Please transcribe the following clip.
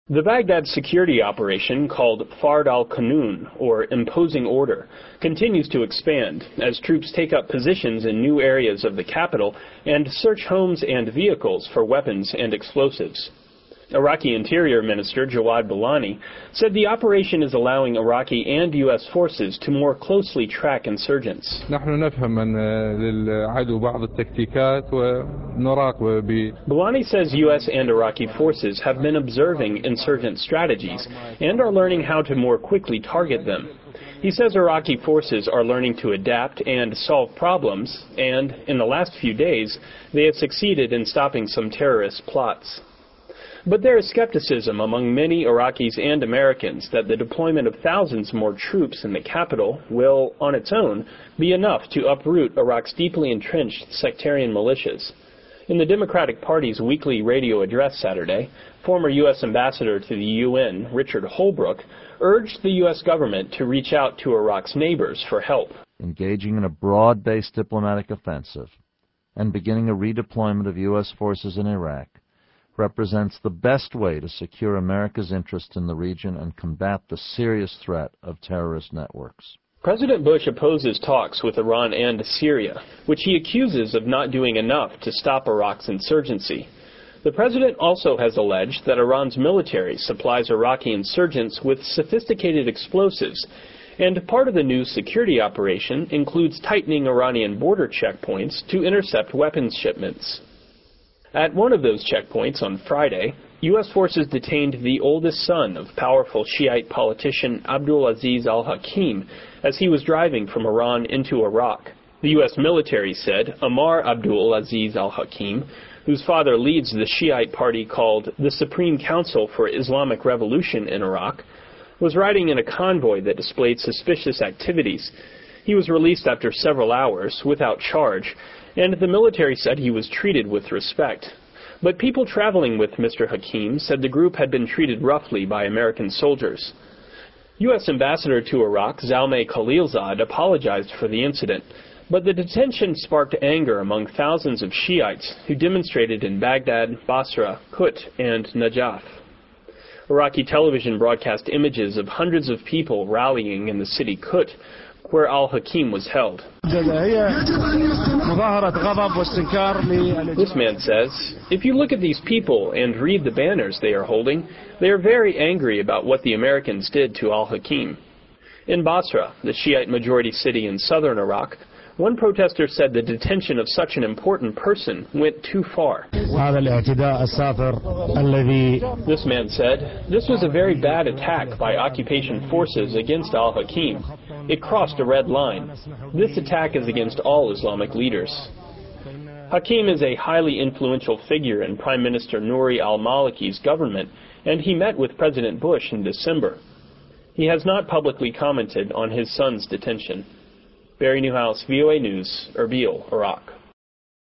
The Baghdad security operation, called Fard al-Qanun, or Imposing Order, continues to expand as troops take up positions in new areas of the capital and search homes and vehicles for weapons and explosives. Iraqi Interior Minister Jawad Billani said the operation is allowing Iraqi and U.S. forces to more closely track insurgents. Billani says U.S. and Iraqi forces have been observing insurgent strategies and are learning how to more quickly target them. He says Iraqi forces are learning to adapt and solve problems, and in the last few days, they have succeeded in stopping some terrorist plots. But there is skepticism among many Iraqis and Americans that the deployment of thousands more troops in the capital will, on its own, be enough to uproot Iraq's deeply entrenched sectarian militias. In the Democratic Party's weekly radio address Saturday, former U.S. Ambassador to the UN, Richard Holbrooke, urged the U.S. government to reach out to Iraq's neighbors for help. Engaging in a broad-based diplomatic offensive and beginning a redeployment of U.S. forces in Iraq represents the best way to secure America's interest in the region and combat the serious threat of terrorist networks. President Bush opposes talks with Iran and Syria, which he accuses of not doing enough to stop Iraq's insurgency. The president also has alleged that Iran's military supplies Iraqi insurgents with sophisticated explosives, and part of the new security operation includes tightening Iranian border checkpoints to intercept weapons shipments. At one of those checkpoints on Friday, U.S. forces detained the oldest son of powerful Shiite politician Abdul Aziz al-Hakim as he was driving from Iran into Iraq. The U.S. military said Ammar Abdul Aziz al-Hakim, whose father leads the Shiite party called the Supreme Council for Islamic Revolution in Iraq, was riding in a convoy that displayed suspicious activities. He was released after several hours without charge, and the military said he was treated with respect. But people traveling with Mr. Hakim said the group had been treated roughly by American soldiers. U.S. Ambassador to Iraq, Zalmay Khalilzad, apologized for the incident, but the detention sparked anger among thousands of Shiites who demonstrated in Baghdad, Basra, Kut, and Najaf. Iraqi television broadcast images of hundreds of people rallying in the city Kut, where al-Hakim was held. This man says, if you look at these people and read the banners they are holding, they are very angry about what the Americans did to al-Hakim. In Basra, the Shiite majority city in southern Iraq, one protester said the detention of such an important person went too far. This man said, this was a very bad attack by occupation forces against al-Hakim. It crossed a red line. This attack is against all Islamic leaders. Hakim is a highly influential figure in Prime Minister Nouri al-Maliki's government, and he met with President Bush in December. He has not publicly commented on his son's detention. Barry Newhouse, VOA News, Erbil, Iraq.